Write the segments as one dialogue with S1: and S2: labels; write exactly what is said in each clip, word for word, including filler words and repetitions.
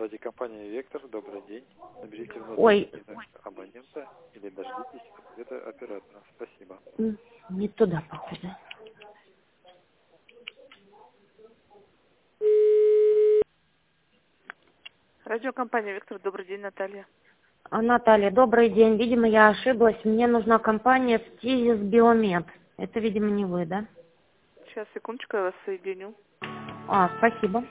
S1: Радиокомпания «Вектор». Добрый день. Наберите
S2: Ой.
S1: внутренний абонента или дождитесь ответа оператора. Спасибо.
S2: Не туда, походу.
S3: Радиокомпания «Вектор». Добрый день, Наталья.
S2: А, Наталья, добрый день. Видимо, я ошиблась. Мне нужна компания «Стизис Биомед». Это, видимо, не вы, да?
S3: Сейчас, секундочку, я вас соединю.
S2: А, спасибо.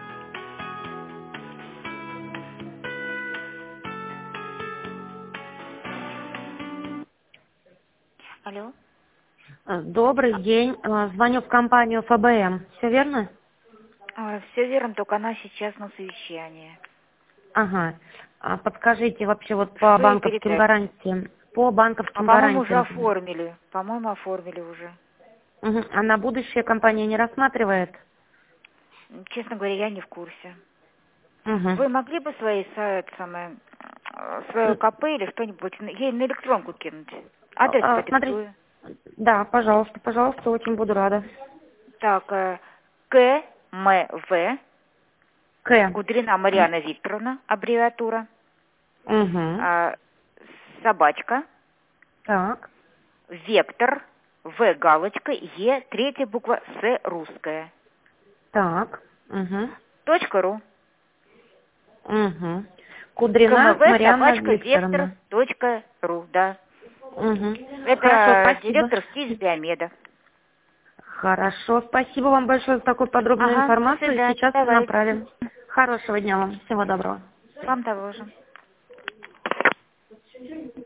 S4: Алло.
S2: А, Добрый день. А, Звоню в компанию эф бэ эм. Все верно?
S4: А, все верно, только она сейчас на совещании.
S2: Ага. А подскажите вообще вот по
S4: Что ей
S2: банковским
S4: передать?
S2: гарантиям. По
S4: А,
S2: банковским
S4: по-моему, уже
S2: гарантиям.
S4: оформили. По-моему, оформили уже.
S2: Мгм. А на будущее компания не рассматривает?
S4: Честно говоря, я не в курсе.
S2: Угу.
S4: Вы могли бы свои сайт, самое, э, свое КП или что-нибудь ей на электронку кинуть? Адрес
S2: А,
S4: продиктую.
S2: смотрите. Да, пожалуйста, пожалуйста, очень буду рада.
S4: Так, э, К М В,
S2: К.
S4: Кудрина Марьяна Викторовна, аббревиатура,
S2: Угу.
S4: а, собачка,
S2: Так.
S4: Вектор, В галочка, Е, третья буква, С русская.
S2: Так. Угу.
S4: Точка ру.
S2: Угу. Кудрина
S4: КМВ
S2: Марьяна
S4: собачка Вектор
S2: Викторовна.
S4: точка ру, да.
S2: Угу. Хорошо,
S4: Это
S2: спасибо.
S4: директор СТИЗ Биомеда.
S2: Хорошо, спасибо вам большое за такую подробную
S4: Ага, до
S2: информацию.
S4: свидания.
S2: Сейчас
S4: Давайте.
S2: направим. Хорошего дня вам. Всего доброго.
S4: Вам того же.